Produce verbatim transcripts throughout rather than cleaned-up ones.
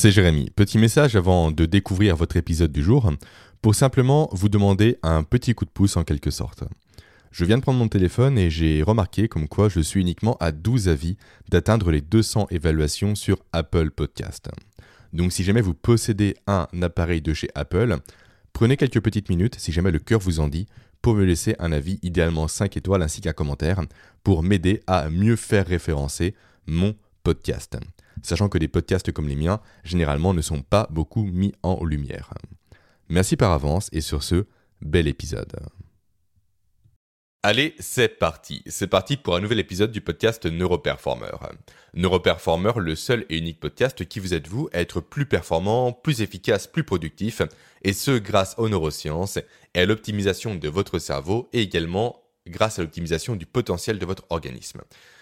C'est Jérémy. Petit message avant de découvrir votre épisode du jour, pour simplement vous demander un petit coup de pouce en quelque sorte. Je viens de prendre mon téléphone et j'ai remarqué comme quoi je suis uniquement à douze avis d'atteindre les deux cents évaluations sur Apple Podcast. Donc si jamais vous possédez un appareil de chez Apple, prenez quelques petites minutes, si jamais le cœur vous en dit, pour me laisser un avis, idéalement cinq étoiles ainsi qu'un commentaire, pour m'aider à mieux faire référencer mon podcast. Sachant que des podcasts comme les miens, généralement, ne sont pas beaucoup mis en lumière. Merci par avance et sur ce, bel épisode. Allez, c'est parti. C'est parti pour un nouvel épisode du podcast Neuroperformer. Neuroperformer, le seul et unique podcast qui vous aide vous à être plus performant, plus efficace, plus productif, et ce grâce aux neurosciences et à l'optimisation de votre cerveau et également grâce à l'optimisation du potentiel de votre organisme.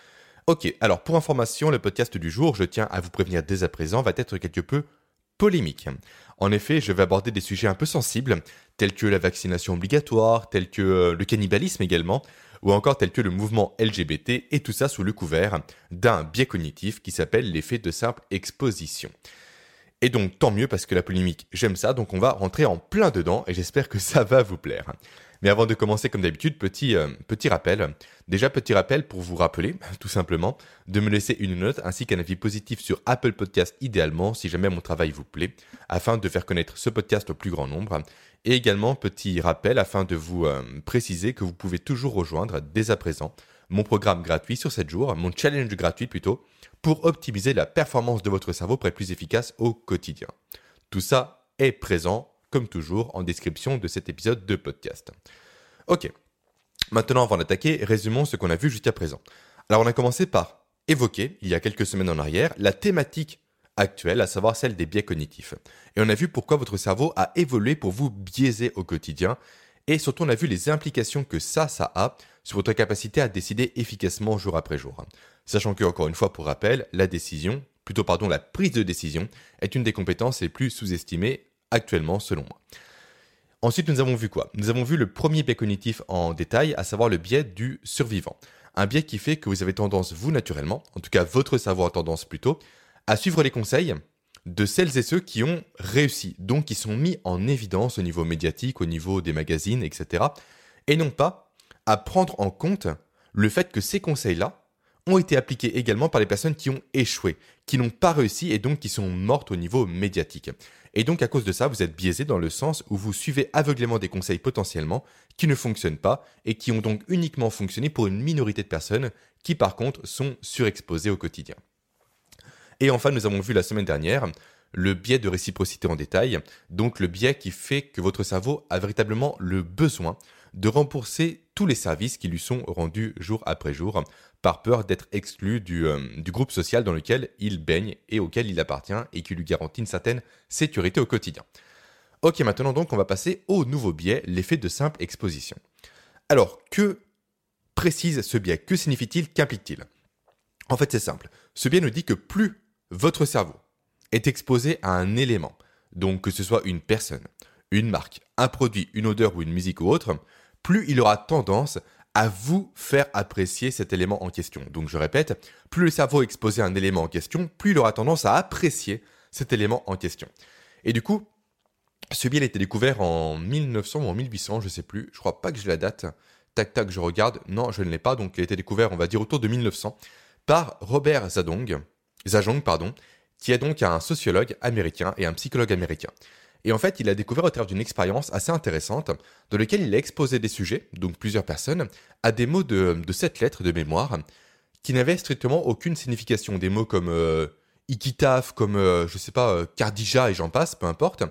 Ok, alors pour information, le podcast du jour, je tiens à vous prévenir dès à présent, va être quelque peu polémique. En effet, je vais aborder des sujets un peu sensibles, tels que la vaccination obligatoire, tels que euh, le cannibalisme également, ou encore tels que le mouvement L G B T, et tout ça sous le couvert d'un biais cognitif qui s'appelle l'effet de simple exposition. Et donc tant mieux parce que la polémique, j'aime ça, donc on va rentrer en plein dedans et j'espère que ça va vous plaire. Mais avant de commencer comme d'habitude, petit, euh, petit rappel. Déjà petit rappel pour vous rappeler, tout simplement, de me laisser une note ainsi qu'un avis positif sur Apple Podcast idéalement si jamais mon travail vous plaît, afin de faire connaître ce podcast au plus grand nombre. Et également petit rappel afin de vous euh, préciser que vous pouvez toujours rejoindre dès à présent mon programme gratuit sur sept jours, mon challenge gratuit plutôt, pour optimiser la performance de votre cerveau pour être plus efficace au quotidien. Tout ça est présent comme toujours, en description de cet épisode de podcast. Ok, maintenant avant d'attaquer, résumons ce qu'on a vu jusqu'à présent. Alors on a commencé par évoquer, il y a quelques semaines en arrière, la thématique actuelle, à savoir celle des biais cognitifs. Et on a vu pourquoi votre cerveau a évolué pour vous biaiser au quotidien, et surtout on a vu les implications que ça, ça a sur votre capacité à décider efficacement jour après jour. Sachant que, encore une fois pour rappel, la décision, plutôt pardon, la prise de décision, est une des compétences les plus sous-estimées actuellement selon moi. Ensuite, nous avons vu quoi ? Nous avons vu le premier biais cognitif en détail, à savoir le biais du survivant. Un biais qui fait que vous avez tendance, vous naturellement, en tout cas votre cerveau a tendance plutôt, à suivre les conseils de celles et ceux qui ont réussi, donc qui sont mis en évidence au niveau médiatique, au niveau des magazines, et cetera. Et non pas à prendre en compte le fait que ces conseils-là ont été appliqués également par les personnes qui ont échoué, qui n'ont pas réussi et donc qui sont mortes au niveau médiatique. Et donc à cause de ça, vous êtes biaisé dans le sens où vous suivez aveuglément des conseils potentiellement qui ne fonctionnent pas et qui ont donc uniquement fonctionné pour une minorité de personnes qui par contre sont surexposées au quotidien. Et enfin, nous avons vu la semaine dernière le biais de réciprocité en détail, donc le biais qui fait que votre cerveau a véritablement le besoin de rembourser tous les services qui lui sont rendus jour après jour, par peur d'être exclu du, euh, du groupe social dans lequel il baigne et auquel il appartient et qui lui garantit une certaine sécurité au quotidien. Ok, maintenant donc on va passer au nouveau biais, l'effet de simple exposition. Alors, que précise ce biais ? Que signifie-t-il ? Qu'implique-t-il ? En fait, c'est simple. Ce biais nous dit que plus votre cerveau est exposé à un élément, donc que ce soit une personne, une marque, un produit, une odeur ou une musique ou autre, plus il aura tendance à vous faire apprécier cet élément en question. Donc je répète, plus le cerveau est exposé à un élément en question, plus il aura tendance à apprécier cet élément en question. Et du coup, ce biais a été découvert en mille neuf cents ou en mille huit cents, je ne sais plus, je crois pas que j'ai la date. Tac tac, je regarde, non je ne l'ai pas, donc il a été découvert on va dire autour de mille neuf cents par Robert Zadong, Zajong, pardon, qui est donc un sociologue américain et un psychologue américain. Et en fait, il a découvert au travers d'une expérience assez intéressante dans laquelle il a exposé des sujets, donc plusieurs personnes, à des mots de, de sept lettres de mémoire qui n'avaient strictement aucune signification. Des mots comme euh, Ikitaf, comme, euh, je sais pas, euh, Kardija et j'en passe, peu importe.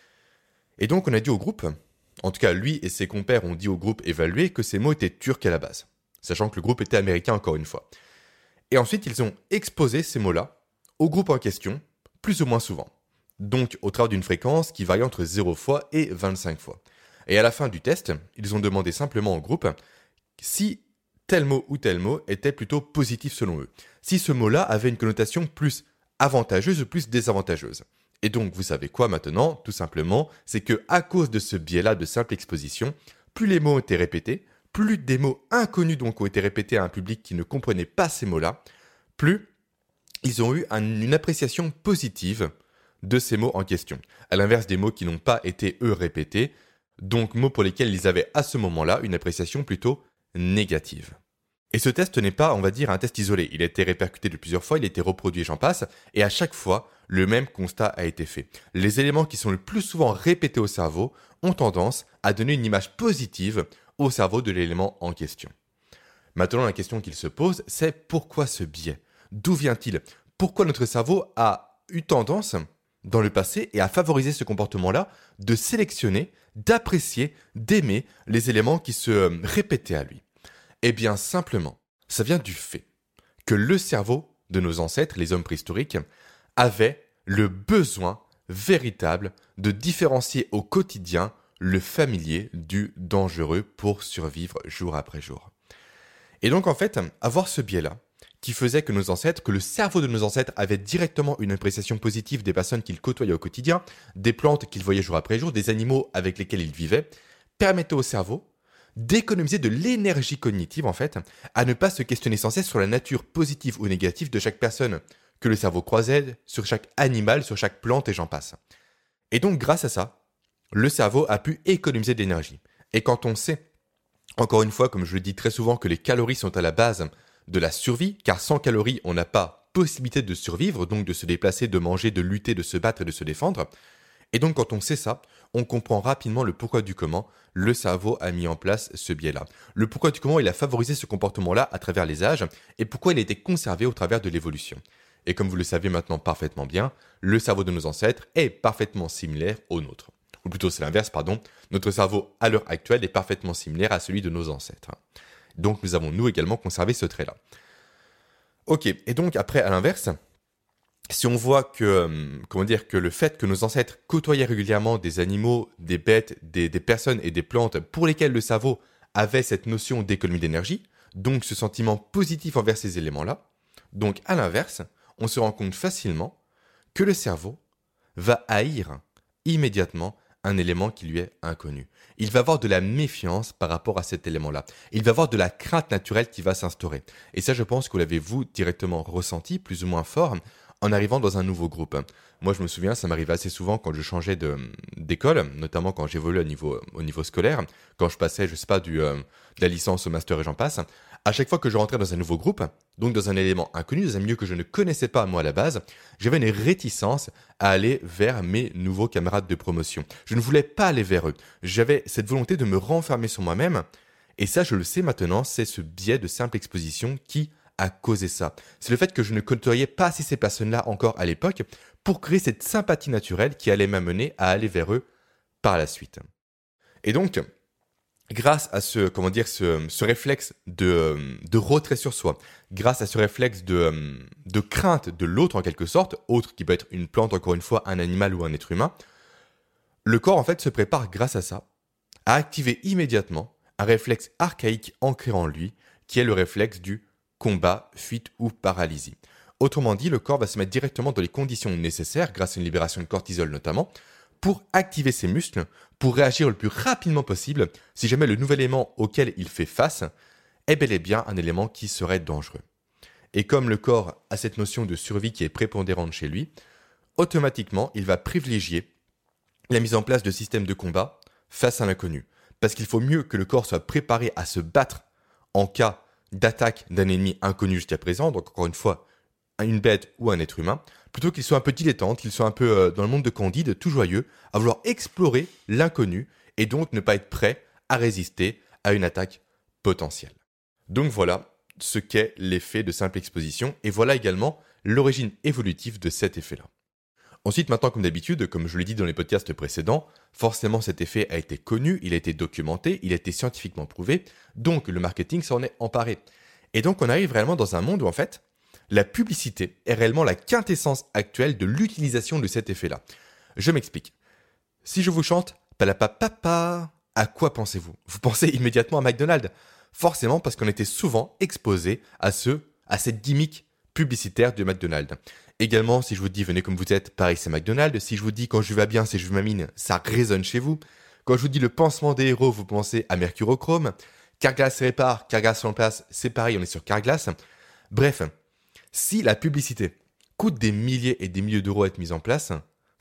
Et donc, on a dit au groupe, en tout cas lui et ses compères ont dit au groupe évalué que ces mots étaient turcs à la base, sachant que le groupe était américain encore une fois. Et ensuite, ils ont exposé ces mots-là au groupe en question, plus ou moins souvent. Donc au travers d'une fréquence qui varie entre zéro fois et vingt-cinq fois. Et à la fin du test, ils ont demandé simplement au groupe si tel mot ou tel mot était plutôt positif selon eux. Si ce mot-là avait une connotation plus avantageuse ou plus désavantageuse. Et donc vous savez quoi maintenant ? Tout simplement, c'est que à cause de ce biais-là de simple exposition, plus les mots ont été répétés, plus des mots inconnus donc ont été répétés à un public qui ne comprenait pas ces mots-là, plus ils ont eu un, une appréciation positive de ces mots en question, à l'inverse des mots qui n'ont pas été eux répétés, donc mots pour lesquels ils avaient à ce moment-là une appréciation plutôt négative. Et ce test n'est pas, on va dire, un test isolé. Il a été répercuté de plusieurs fois, il a été reproduit, j'en passe, et à chaque fois, le même constat a été fait. Les éléments qui sont le plus souvent répétés au cerveau ont tendance à donner une image positive au cerveau de l'élément en question. Maintenant, la question qu'il se pose, c'est pourquoi ce biais ? D'où vient-il ? Pourquoi notre cerveau a eu tendance, dans le passé, et à favoriser ce comportement-là, de sélectionner, d'apprécier, d'aimer les éléments qui se répétaient à lui ? Eh bien, simplement, ça vient du fait que le cerveau de nos ancêtres, les hommes préhistoriques, avait le besoin véritable de différencier au quotidien le familier du dangereux pour survivre jour après jour. Et donc, en fait, avoir ce biais-là, qui faisait que nos ancêtres, que le cerveau de nos ancêtres avait directement une appréciation positive des personnes qu'ils côtoyaient au quotidien, des plantes qu'ils voyaient jour après jour, des animaux avec lesquels ils vivaient, permettait au cerveau d'économiser de l'énergie cognitive, en fait, à ne pas se questionner sans cesse sur la nature positive ou négative de chaque personne que le cerveau croisait, sur chaque animal, sur chaque plante et j'en passe. Et donc, grâce à ça, le cerveau a pu économiser de l'énergie. Et quand on sait, encore une fois, comme je le dis très souvent, que les calories sont à la base de la survie, car sans calories, on n'a pas possibilité de survivre, donc de se déplacer, de manger, de lutter, de se battre et de se défendre. Et donc, quand on sait ça, on comprend rapidement le pourquoi du comment le cerveau a mis en place ce biais-là. Le pourquoi du comment il a favorisé ce comportement-là à travers les âges et pourquoi il a été conservé au travers de l'évolution. Et comme vous le savez maintenant parfaitement bien, le cerveau de nos ancêtres est parfaitement similaire au nôtre. Ou plutôt c'est l'inverse, pardon. Notre cerveau à l'heure actuelle est parfaitement similaire à celui de nos ancêtres. Donc nous avons nous également conservé ce trait-là. Ok, et donc après à l'inverse, si on voit que, euh, comment dire, que le fait que nos ancêtres côtoyaient régulièrement des animaux, des bêtes, des, des personnes et des plantes pour lesquelles le cerveau avait cette notion d'économie d'énergie, donc ce sentiment positif envers ces éléments-là, donc à l'inverse, on se rend compte facilement que le cerveau va haïr immédiatement un élément qui lui est inconnu. Il va avoir de la méfiance par rapport à cet élément-là. Il va avoir de la crainte naturelle qui va s'instaurer. Et ça, je pense que vous l'avez vous directement ressenti, plus ou moins fort, en arrivant dans un nouveau groupe. Moi, je me souviens, ça m'arrivait assez souvent quand je changeais de, d'école, notamment quand j'évoluais au niveau, au niveau scolaire, quand je passais, je sais pas, du, euh, de la licence au master et j'en passe. À chaque fois que je rentrais dans un nouveau groupe, donc dans un élément inconnu, dans un milieu que je ne connaissais pas moi à la base, j'avais une réticence à aller vers mes nouveaux camarades de promotion. Je ne voulais pas aller vers eux. J'avais cette volonté de me renfermer sur moi-même. Et ça, je le sais maintenant, c'est ce biais de simple exposition qui a causé ça. C'est le fait que je ne côtoyais pas assez ces personnes-là encore à l'époque pour créer cette sympathie naturelle qui allait m'amener à aller vers eux par la suite. Et donc, grâce à ce, comment dire, ce, ce réflexe de, de retrait sur soi, grâce à ce réflexe de, de crainte de l'autre en quelque sorte, autre qui peut être une plante, encore une fois, un animal ou un être humain, le corps en fait se prépare grâce à ça à activer immédiatement un réflexe archaïque ancré en lui qui est le réflexe du combat, fuite ou paralysie. Autrement dit, le corps va se mettre directement dans les conditions nécessaires, grâce à une libération de cortisol notamment, pour activer ses muscles, pour réagir le plus rapidement possible si jamais le nouvel élément auquel il fait face est bel et bien un élément qui serait dangereux. Et comme le corps a cette notion de survie qui est prépondérante chez lui, automatiquement, il va privilégier la mise en place de systèmes de combat face à l'inconnu. Parce qu'il faut mieux que le corps soit préparé à se battre en cas d'attaque d'un ennemi inconnu jusqu'à présent, donc encore une fois, une bête ou un être humain, plutôt qu'il soit un peu dilettante, qu'il soit un peu euh, dans le monde de Candide, tout joyeux, à vouloir explorer l'inconnu et donc ne pas être prêt à résister à une attaque potentielle. Donc voilà ce qu'est l'effet de simple exposition et voilà également l'origine évolutive de cet effet-là. Ensuite, maintenant, comme d'habitude, comme je l'ai dit dans les podcasts précédents, forcément cet effet a été connu, il a été documenté, il a été scientifiquement prouvé, donc le marketing s'en est emparé. Et donc on arrive réellement dans un monde où en fait, la publicité est réellement la quintessence actuelle de l'utilisation de cet effet-là. Je m'explique. Si je vous chante « Palapapapa », à quoi pensez-vous ? Vous pensez immédiatement à McDonald's. Forcément parce qu'on était souvent exposé à, ce, à cette gimmick publicitaire de McDonald's. Également, si je vous dis « venez comme vous êtes », pareil c'est McDonald's. Si je vous dis « quand je vais bien, c'est je m'amine », ça résonne chez vous. Quand je vous dis le pansement des héros, vous pensez à Mercurochrome. Carglass répare, Carglass remplace, c'est pareil, on est sur Carglass. Bref, si la publicité coûte des milliers et des milliers d'euros à être mise en place,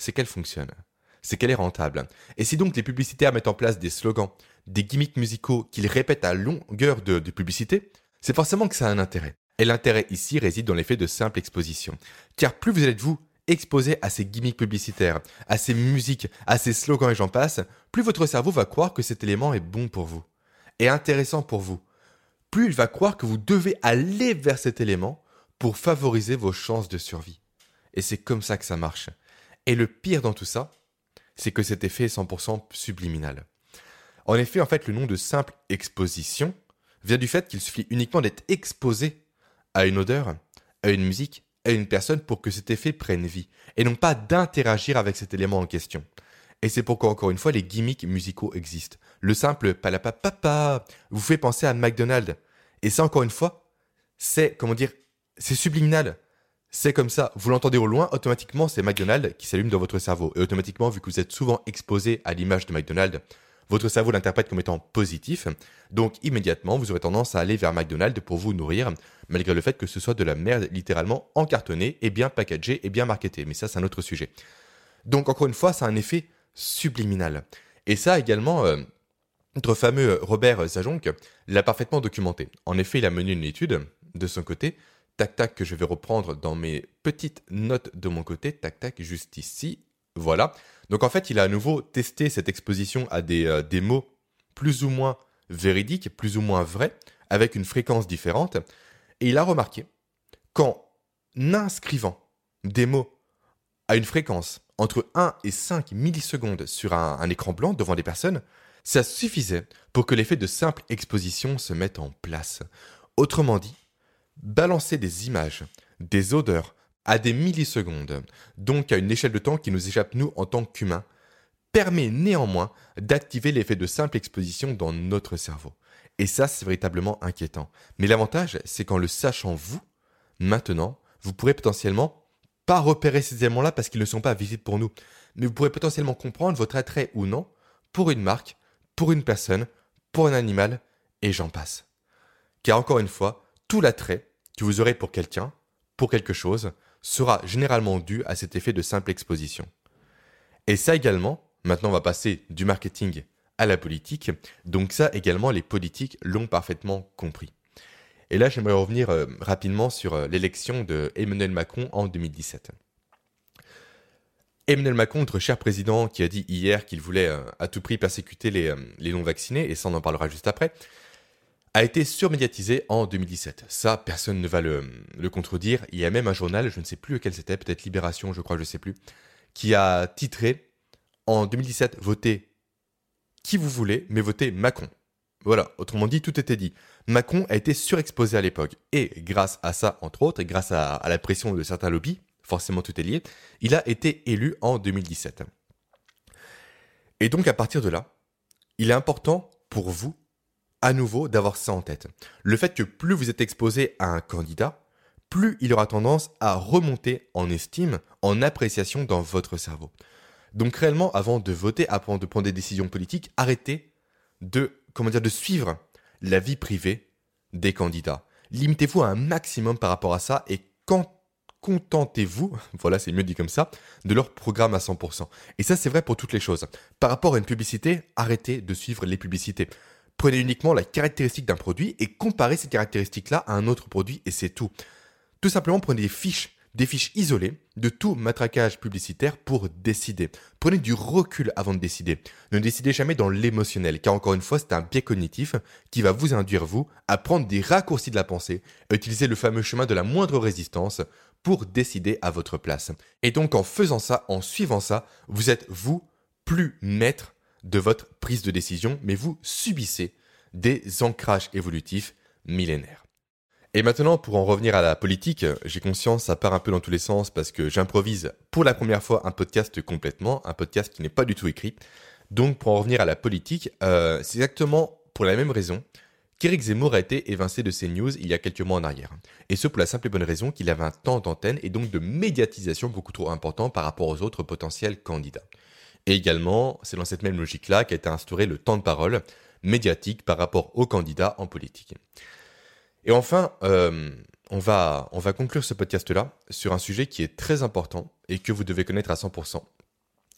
c'est qu'elle fonctionne. C'est qu'elle est rentable. Et si donc les publicitaires mettent en place des slogans, des gimmicks musicaux qu'ils répètent à longueur de, de publicité, c'est forcément que ça a un intérêt. Et l'intérêt ici réside dans l'effet de simple exposition. Car plus vous êtes vous exposé à ces gimmicks publicitaires, à ces musiques, à ces slogans et j'en passe, plus votre cerveau va croire que cet élément est bon pour vous, est intéressant pour vous. Plus il va croire que vous devez aller vers cet élément pour favoriser vos chances de survie. Et c'est comme ça que ça marche. Et le pire dans tout ça, c'est que cet effet est cent pour cent subliminal. En effet, en fait, le nom de simple exposition vient du fait qu'il suffit uniquement d'être exposé à une odeur, à une musique, à une personne pour que cet effet prenne vie, et non pas d'interagir avec cet élément en question. Et c'est pourquoi, encore une fois, les gimmicks musicaux existent. Le simple palapapapa vous fait penser à McDonald's. Et ça, encore une fois, c'est, comment dire, c'est subliminal. C'est comme ça. Vous l'entendez au loin, automatiquement, c'est McDonald's qui s'allume dans votre cerveau. Et automatiquement, vu que vous êtes souvent exposé à l'image de McDonald's, votre cerveau l'interprète comme étant positif. Donc, immédiatement, vous aurez tendance à aller vers McDonald's pour vous nourrir, malgré le fait que ce soit de la merde littéralement encartonnée et bien packagée et bien marketée. Mais ça, c'est un autre sujet. Donc, encore une fois, ça a un effet subliminal. Et ça, également, euh, notre fameux Robert Zajonc l'a parfaitement documenté. En effet, il a mené une étude de son côté, tac tac, que je vais reprendre dans mes petites notes de mon côté, tac tac, juste ici, voilà. Donc en fait, il a à nouveau testé cette exposition à des, euh, des mots plus ou moins véridiques, plus ou moins vrais, avec une fréquence différente, et il a remarqué qu'en inscrivant des mots à une fréquence entre un et cinq millisecondes sur un, un écran blanc devant des personnes, ça suffisait pour que l'effet de simple exposition se mette en place. Autrement dit, balancer des images, des odeurs à des millisecondes, donc à une échelle de temps qui nous échappe nous en tant qu'humains, permet néanmoins d'activer l'effet de simple exposition dans notre cerveau. Et ça, c'est véritablement inquiétant. Mais l'avantage, c'est qu'en le sachant vous, maintenant, vous pourrez potentiellement pas repérer ces éléments-là parce qu'ils ne sont pas visibles pour nous, mais vous pourrez potentiellement comprendre votre attrait ou non pour une marque, pour une personne, pour un animal, et j'en passe. Car encore une fois, tout l'attrait que vous aurez pour quelqu'un, pour quelque chose, sera généralement dû à cet effet de simple exposition. Et ça également, maintenant on va passer du marketing à la politique, donc ça également les politiques l'ont parfaitement compris. Et là j'aimerais revenir euh, rapidement sur euh, l'élection de Emmanuel Macron en deux mille dix-sept. Emmanuel Macron, notre cher président, qui a dit hier qu'il voulait euh, à tout prix persécuter les, euh, les non-vaccinés, et ça on en parlera juste après, a été surmédiatisé en deux mille dix-sept. Ça, personne ne va le, le contredire. Il y a même un journal, je ne sais plus lequel c'était, peut-être Libération, je crois, je ne sais plus, qui a titré en deux mille dix-sept, votez qui vous voulez, mais votez Macron. Voilà, autrement dit, tout était dit. Macron a été surexposé à l'époque. Et grâce à ça, entre autres, et grâce à, à la pression de certains lobbies, forcément tout est lié, il a été élu en deux mille dix-sept. Et donc, à partir de là, il est important pour vous, à nouveau, d'avoir ça en tête. Le fait que plus vous êtes exposé à un candidat, plus il aura tendance à remonter en estime, en appréciation dans votre cerveau. Donc réellement, avant de voter, avant de prendre des décisions politiques, arrêtez de, comment dire, de suivre la vie privée des candidats. Limitez-vous à un maximum par rapport à ça et quand contentez-vous, voilà c'est mieux dit comme ça, de leur programme à cent pour cent. Et ça c'est vrai pour toutes les choses. Par rapport à une publicité, arrêtez de suivre les publicités. Prenez uniquement la caractéristique d'un produit et comparez ces caractéristiques-là à un autre produit et c'est tout. Tout simplement prenez des fiches, des fiches isolées de tout matraquage publicitaire pour décider. Prenez du recul avant de décider. Ne décidez jamais dans l'émotionnel, car encore une fois, c'est un biais cognitif qui va vous induire, vous, à prendre des raccourcis de la pensée, à utiliser le fameux chemin de la moindre résistance pour décider à votre place. Et donc, en faisant ça, en suivant ça, vous êtes, vous, plus maître de votre prise de décision, mais vous subissez des ancrages évolutifs millénaires. Et maintenant, pour en revenir à la politique, j'ai conscience, ça part un peu dans tous les sens parce que j'improvise pour la première fois un podcast complètement, un podcast qui n'est pas du tout écrit. Donc, pour en revenir à la politique, euh, c'est exactement pour la même raison qu'Éric Zemmour a été évincé de CNews il y a quelques mois en arrière. Et ce pour la simple et bonne raison qu'il avait un temps d'antenne et donc de médiatisation beaucoup trop important par rapport aux autres potentiels candidats. Et également, c'est dans cette même logique-là qu'a été instauré le temps de parole médiatique par rapport aux candidats en politique. Et enfin, euh, on va, on va conclure ce podcast-là sur un sujet qui est très important et que vous devez connaître à cent pour cent.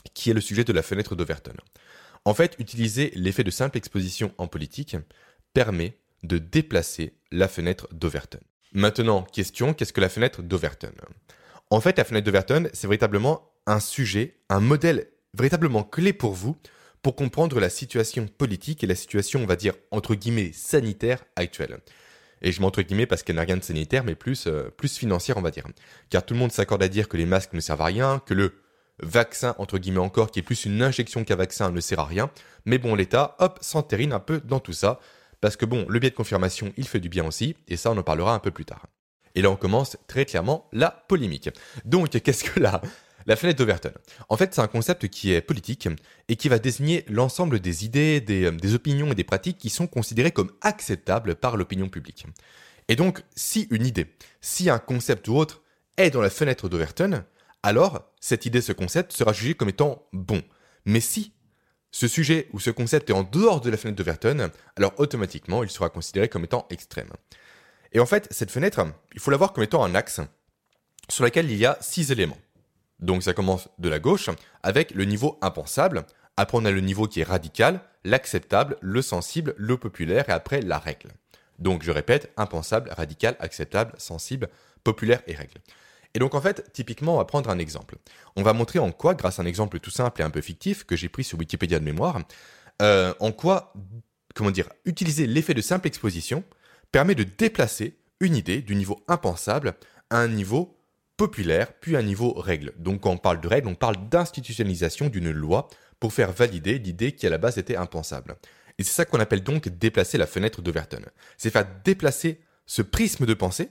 qui est le sujet de la fenêtre d'Overton. En fait, utiliser l'effet de simple exposition en politique permet de déplacer la fenêtre d'Overton. Maintenant, question, qu'est-ce que la fenêtre d'Overton ? En fait, la fenêtre d'Overton, c'est véritablement un sujet, un modèle véritablement clé pour vous pour comprendre la situation politique et la situation, on va dire, entre guillemets, sanitaire actuelle. Et je mets entre guillemets parce qu'elle n'a rien de sanitaire, mais plus, euh, plus financière, on va dire. Car tout le monde s'accorde à dire que les masques ne servent à rien, que le vaccin, entre guillemets encore, qui est plus une injection qu'un vaccin, ne sert à rien. Mais bon, l'État, hop, s'entérine un peu dans tout ça. Parce que bon, le biais de confirmation, il fait du bien aussi, et ça, on en parlera un peu plus tard. Et là, on commence très clairement la polémique. Donc, qu'est-ce que la, la fenêtre d'Overton ? En fait, c'est un concept qui est politique et qui va désigner l'ensemble des idées, des, des opinions et des pratiques qui sont considérées comme acceptables par l'opinion publique. Et donc, si une idée, si un concept ou autre est dans la fenêtre d'Overton, alors cette idée, ce concept sera jugé comme étant bon. Mais si ce sujet ou ce concept est en dehors de la fenêtre d'Overton, alors automatiquement, il sera considéré comme étant extrême. Et en fait, cette fenêtre, il faut la voir comme étant un axe sur lequel il y a six éléments. Donc ça commence de la gauche avec le niveau impensable, après on a le niveau qui est radical, l'acceptable, le sensible, le populaire et après la règle. Donc je répète, impensable, radical, acceptable, sensible, populaire et règle. Et donc en fait, typiquement, on va prendre un exemple. On va montrer en quoi, grâce à un exemple tout simple et un peu fictif que j'ai pris sur Wikipédia de mémoire, euh, en quoi, comment dire, utiliser l'effet de simple exposition permet de déplacer une idée du niveau impensable à un niveau populaire, puis à un niveau règle. Donc quand on parle de règle, on parle d'institutionnalisation d'une loi pour faire valider l'idée qui à la base était impensable. Et c'est ça qu'on appelle donc déplacer la fenêtre d'Overton. C'est faire déplacer ce prisme de pensée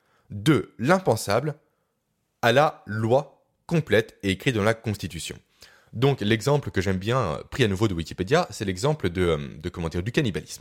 de l'impensable à la loi complète et écrite dans la Constitution. Donc l'exemple que j'aime bien, pris à nouveau de Wikipédia, c'est l'exemple de, de comment dire, du cannibalisme.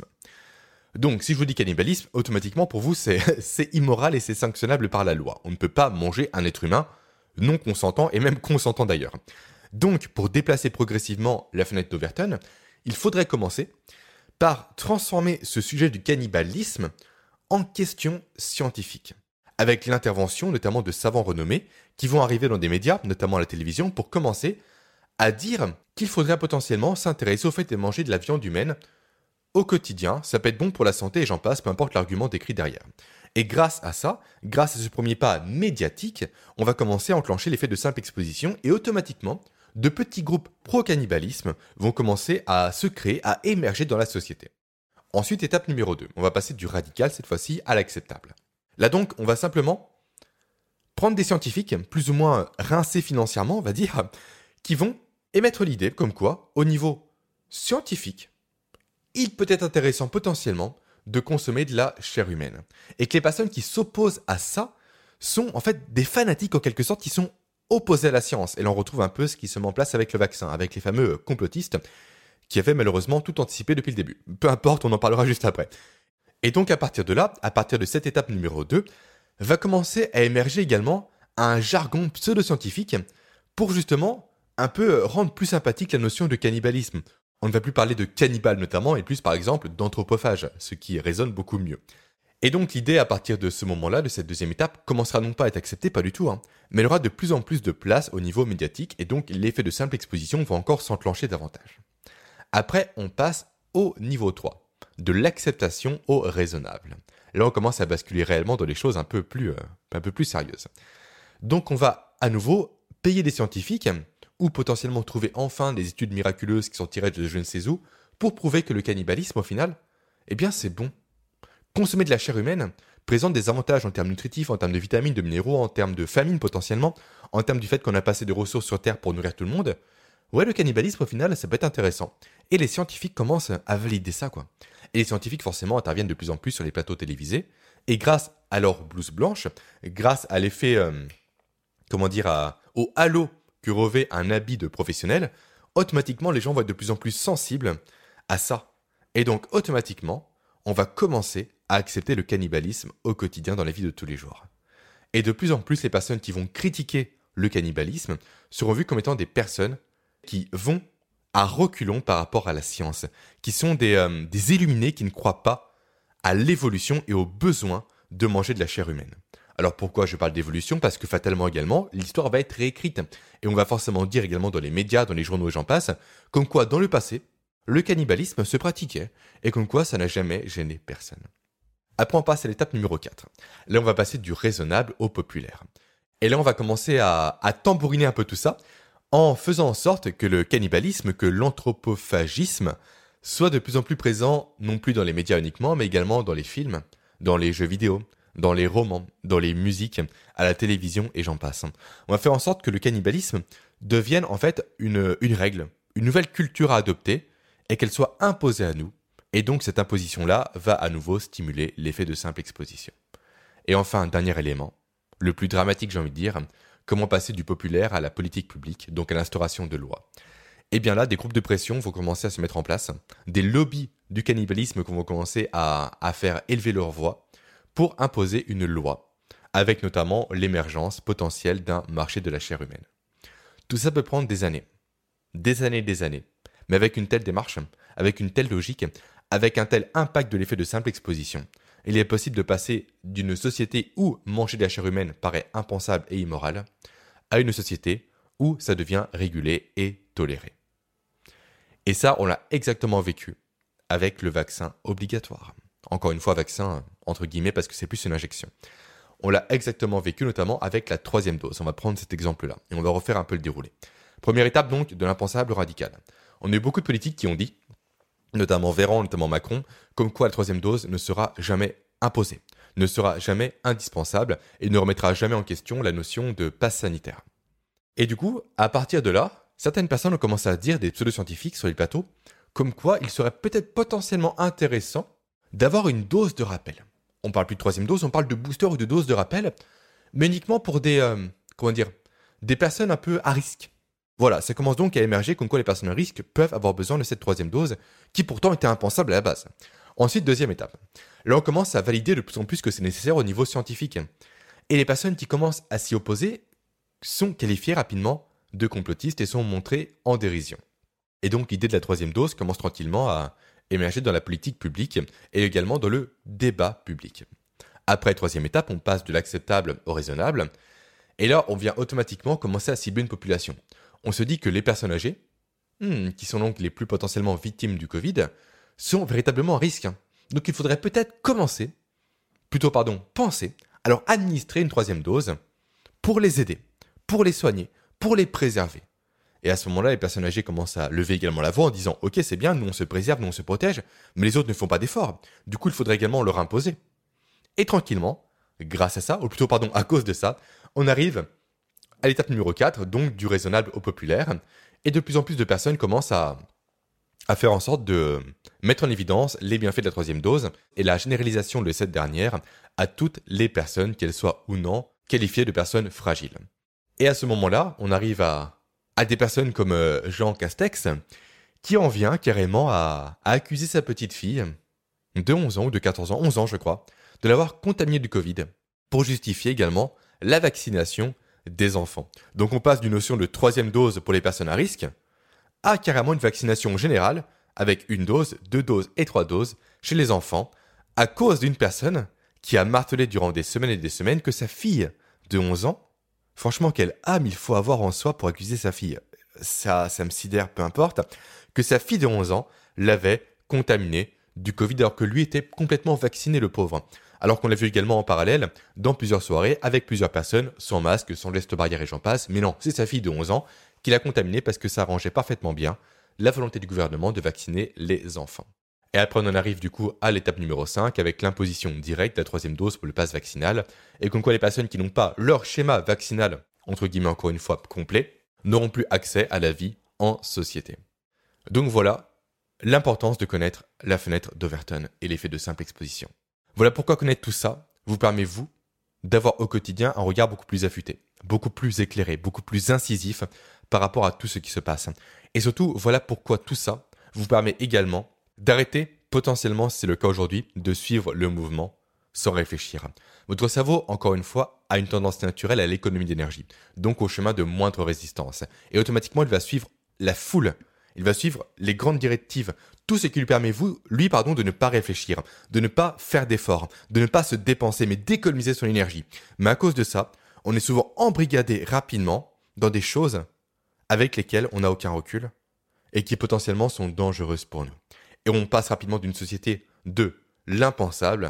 Donc si je vous dis cannibalisme, automatiquement pour vous c'est, c'est immoral et c'est sanctionnable par la loi. On ne peut pas manger un être humain non consentant et même consentant d'ailleurs. Donc pour déplacer progressivement la fenêtre d'Overton, il faudrait commencer par transformer ce sujet du cannibalisme en question scientifique, avec l'intervention notamment de savants renommés qui vont arriver dans des médias, notamment à la télévision, pour commencer à dire qu'il faudrait potentiellement s'intéresser au fait de manger de la viande humaine au quotidien, ça peut être bon pour la santé et j'en passe, peu importe l'argument décrit derrière. Et grâce à ça, grâce à ce premier pas médiatique, on va commencer à enclencher l'effet de simple exposition et automatiquement, de petits groupes pro-cannibalisme vont commencer à se créer, à émerger dans la société. Ensuite, étape numéro deux, on va passer du radical cette fois-ci à l'acceptable. Là donc, on va simplement prendre des scientifiques, plus ou moins rincés financièrement, on va dire, qui vont émettre l'idée comme quoi, au niveau scientifique, il peut être intéressant potentiellement de consommer de la chair humaine. Et que les personnes qui s'opposent à ça sont en fait des fanatiques en quelque sorte qui sont opposés à la science. Et là on retrouve un peu ce qui se met en place avec le vaccin, avec les fameux complotistes qui avaient malheureusement tout anticipé depuis le début. Peu importe, on en parlera juste après. Et donc à partir de là, à partir de cette étape numéro deux, va commencer à émerger également un jargon pseudo-scientifique pour justement un peu rendre plus sympathique la notion de cannibalisme. On ne va plus parler de cannibale notamment, et plus par exemple d'anthropophage, ce qui résonne beaucoup mieux. Et donc l'idée à partir de ce moment-là, de cette deuxième étape, commencera non pas à être acceptée, pas du tout, hein, mais elle aura de plus en plus de place au niveau médiatique, et donc l'effet de simple exposition va encore s'enclencher davantage. Après, on passe au niveau trois, de l'acceptation au raisonnable. Là, on commence à basculer réellement dans des choses un peu plus, euh, un peu plus sérieuses. Donc on va à nouveau payer des scientifiques, ou potentiellement trouver enfin des études miraculeuses qui sont tirées de je ne sais où, pour prouver que le cannibalisme, au final, eh bien c'est bon. Consommer de la chair humaine présente des avantages en termes nutritifs, en termes de vitamines, de minéraux, en termes de famine potentiellement, en termes du fait qu'on a passé de ressources sur Terre pour nourrir tout le monde. Ouais, le cannibalisme, au final, ça peut être intéressant. Et les scientifiques commencent à valider ça, quoi. Et les scientifiques, forcément, interviennent de plus en plus sur les plateaux télévisés, et grâce à leur blouse blanche, grâce à l'effet, euh, comment dire, à, au halo que revêt un habit de professionnel, automatiquement les gens vont être de plus en plus sensibles à ça. Et donc automatiquement, on va commencer à accepter le cannibalisme au quotidien dans la vie de tous les jours. Et de plus en plus, les personnes qui vont critiquer le cannibalisme seront vues comme étant des personnes qui vont à reculons par rapport à la science, qui sont des, euh, des illuminés qui ne croient pas à l'évolution et au besoin de manger de la chair humaine. Alors pourquoi je parle d'évolution? Parce que fatalement également, l'histoire va être réécrite. Et on va forcément dire également dans les médias, dans les journaux et j'en passe, comme quoi dans le passé, le cannibalisme se pratiquait et comme quoi ça n'a jamais gêné personne. Après on passe à l'étape numéro quatre. Là on va passer du raisonnable au populaire. Et là on va commencer à, à tambouriner un peu tout ça en faisant en sorte que le cannibalisme, que l'anthropophagisme soit de plus en plus présent non plus dans les médias uniquement, mais également dans les films, dans les jeux vidéo, dans les romans, dans les musiques, à la télévision et j'en passe. On va faire en sorte que le cannibalisme devienne en fait une, une règle, une nouvelle culture à adopter et qu'elle soit imposée à nous. Et donc cette imposition-là va à nouveau stimuler l'effet de simple exposition. Et enfin, dernier élément, le plus dramatique j'ai envie de dire, comment passer du populaire à la politique publique, donc à l'instauration de lois. Et bien là, des groupes de pression vont commencer à se mettre en place, des lobbies du cannibalisme vont commencer à, à faire élever leur voix pour imposer une loi, avec notamment l'émergence potentielle d'un marché de la chair humaine. Tout ça peut prendre des années, des années et des années, mais avec une telle démarche, avec une telle logique, avec un tel impact de l'effet de simple exposition, il est possible de passer d'une société où manger de la chair humaine paraît impensable et immoral, à une société où ça devient régulé et toléré. Et ça, on l'a exactement vécu avec le vaccin obligatoire. Encore une fois, vaccin entre guillemets parce que c'est plus une injection. On l'a exactement vécu notamment avec la troisième dose. On va prendre cet exemple-là et on va refaire un peu le déroulé. Première étape donc de l'impensable radical. On a eu beaucoup de politiques qui ont dit, notamment Véran, notamment Macron, comme quoi la troisième dose ne sera jamais imposée, ne sera jamais indispensable et ne remettra jamais en question la notion de passe sanitaire. Et du coup, à partir de là, certaines personnes ont commencé à dire, des pseudo-scientifiques sur les plateaux, comme quoi il serait peut-être potentiellement intéressant d'avoir une dose de rappel. On parle plus de troisième dose, on parle de booster ou de dose de rappel, mais uniquement pour des, euh, comment dire, des personnes un peu à risque. Voilà, ça commence donc à émerger comme quoi les personnes à risque peuvent avoir besoin de cette troisième dose, qui pourtant était impensable à la base. Ensuite, deuxième étape. Là, on commence à valider de plus en plus que c'est nécessaire au niveau scientifique. Et les personnes qui commencent à s'y opposer sont qualifiées rapidement de complotistes et sont montrées en dérision. Et donc, l'idée de la troisième dose commence tranquillement à émerger dans la politique publique et également dans le débat public. Après, troisième étape, on passe de l'acceptable au raisonnable. Et là, on vient automatiquement commencer à cibler une population. On se dit que les personnes âgées, hmm, qui sont donc les plus potentiellement victimes du Covid, sont véritablement à risque. Donc il faudrait peut-être commencer, plutôt pardon, penser à leur administrer une troisième dose pour les aider, pour les soigner, pour les préserver. Et à ce moment-là, les personnes âgées commencent à lever également la voix en disant « Ok, c'est bien, nous on se préserve, nous on se protège, mais les autres ne font pas d'efforts. Du coup, il faudrait également leur imposer. » Et tranquillement, grâce à ça, ou plutôt pardon, à cause de ça, on arrive à l'étape numéro quatre, donc du raisonnable au populaire, et de plus en plus de personnes commencent à, à faire en sorte de mettre en évidence les bienfaits de la troisième dose et la généralisation de cette dernière à toutes les personnes, qu'elles soient ou non qualifiées de personnes fragiles. Et à ce moment-là, on arrive à, à des personnes comme euh, Jean Castex, qui en vient carrément à, à accuser sa petite fille de onze ans ou de quatorze ans, onze ans je crois, de l'avoir contaminée du Covid, pour justifier également la vaccination des enfants. Donc on passe d'une notion de troisième dose pour les personnes à risque à carrément une vaccination générale avec une dose, deux doses et trois doses chez les enfants à cause d'une personne qui a martelé durant des semaines et des semaines que sa fille de onze ans, franchement quelle âme il faut avoir en soi pour accuser sa fille, ça, ça me sidère, peu importe, que sa fille de onze ans l'avait contaminée du Covid alors que lui était complètement vacciné le pauvre. Alors qu'on l'a vu également en parallèle dans plusieurs soirées avec plusieurs personnes sans masque, sans geste barrière et j'en passe. Mais non, c'est sa fille de onze ans qui l'a contaminé parce que ça arrangeait parfaitement bien la volonté du gouvernement de vacciner les enfants. Et après on en arrive du coup à l'étape numéro cinq avec l'imposition directe de la troisième dose pour le pass vaccinal et comme quoi les personnes qui n'ont pas leur schéma vaccinal, entre guillemets encore une fois complet, n'auront plus accès à la vie en société. Donc voilà l'importance de connaître la fenêtre d'Overton et l'effet de simple exposition. Voilà pourquoi connaître tout ça vous permet, vous, d'avoir au quotidien un regard beaucoup plus affûté, beaucoup plus éclairé, beaucoup plus incisif par rapport à tout ce qui se passe. Et surtout, voilà pourquoi tout ça vous permet également d'arrêter, potentiellement, si c'est le cas aujourd'hui, de suivre le mouvement sans réfléchir. Votre cerveau, encore une fois, a une tendance naturelle à l'économie d'énergie, donc au chemin de moindre résistance. Et automatiquement, il va suivre la foule Il va suivre les grandes directives, tout ce qui lui permet vous, lui pardon, de ne pas réfléchir, de ne pas faire d'efforts, de ne pas se dépenser, mais d'économiser son énergie. Mais à cause de ça, on est souvent embrigadé rapidement dans des choses avec lesquelles on n'a aucun recul et qui potentiellement sont dangereuses pour nous. Et on passe rapidement d'une société de l'impensable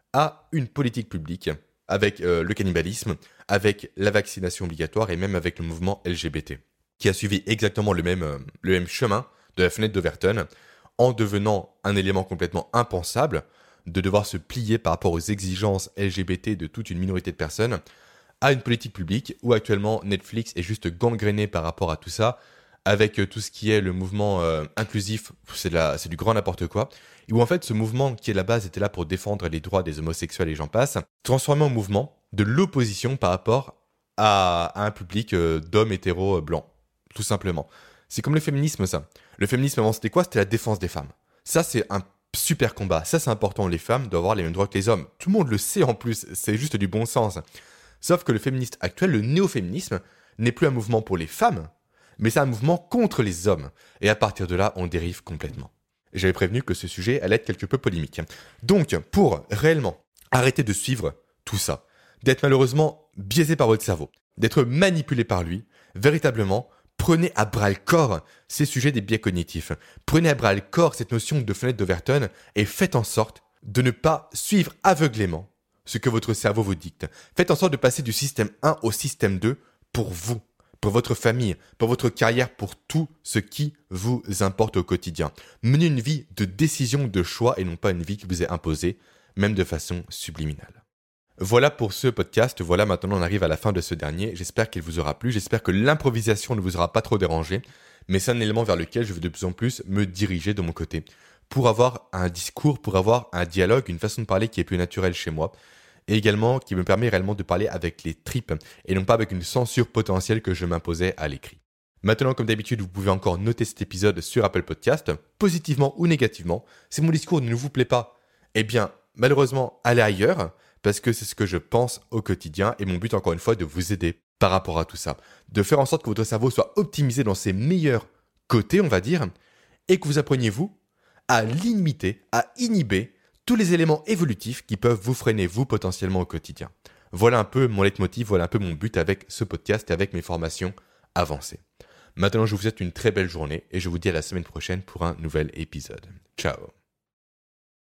à une politique publique avec euh, le cannibalisme, avec la vaccination obligatoire et même avec le mouvement L G B T, qui a suivi exactement le même, euh, le même chemin de la fenêtre d'Overton, en devenant un élément complètement impensable de devoir se plier par rapport aux exigences L G B T de toute une minorité de personnes, à une politique publique où actuellement Netflix est juste gangréné par rapport à tout ça, avec tout ce qui est le mouvement euh, inclusif, c'est, de la, c'est du grand n'importe quoi, et où en fait ce mouvement qui à la base était là pour défendre les droits des homosexuels et j'en passe, transformé en mouvement de l'opposition par rapport à, à un public euh, d'hommes hétéros euh, blancs, tout simplement. C'est comme le féminisme ça. Le féminisme avant c'était quoi ? C'était la défense des femmes. Ça c'est un super combat, ça c'est important, les femmes doivent avoir les mêmes droits que les hommes. Tout le monde le sait en plus, c'est juste du bon sens. Sauf que le féministe actuel, le néo-féminisme, n'est plus un mouvement pour les femmes, mais c'est un mouvement contre les hommes. Et à partir de là, on dérive complètement. J'avais prévenu que ce sujet allait être quelque peu polémique. Donc, pour réellement arrêter de suivre tout ça, d'être malheureusement biaisé par votre cerveau, d'être manipulé par lui, véritablement, prenez à bras-le-corps ces sujets des biais cognitifs. Prenez à bras-le-corps cette notion de fenêtre d'Overton et faites en sorte de ne pas suivre aveuglément ce que votre cerveau vous dicte. Faites en sorte de passer du système un au système deux pour vous, pour votre famille, pour votre carrière, pour tout ce qui vous importe au quotidien. Menez une vie de décision, de choix et non pas une vie qui vous est imposée, même de façon subliminale. Voilà pour ce podcast, voilà maintenant on arrive à la fin de ce dernier, j'espère qu'il vous aura plu, j'espère que l'improvisation ne vous aura pas trop dérangé, mais c'est un élément vers lequel je veux de plus en plus me diriger de mon côté, pour avoir un discours, pour avoir un dialogue, une façon de parler qui est plus naturelle chez moi, et également qui me permet réellement de parler avec les tripes, et non pas avec une censure potentielle que je m'imposais à l'écrit. Maintenant, comme d'habitude, vous pouvez encore noter cet épisode sur Apple Podcast, positivement ou négativement. Si mon discours ne vous plaît pas, eh bien, malheureusement, allez ailleurs, parce que c'est ce que je pense au quotidien, et mon but, encore une fois, de vous aider par rapport à tout ça. De faire en sorte que votre cerveau soit optimisé dans ses meilleurs côtés, on va dire, et que vous appreniez, vous, à limiter, à inhiber tous les éléments évolutifs qui peuvent vous freiner, vous, potentiellement au quotidien. Voilà un peu mon leitmotiv, voilà un peu mon but avec ce podcast et avec mes formations avancées. Maintenant, je vous souhaite une très belle journée et je vous dis à la semaine prochaine pour un nouvel épisode. Ciao.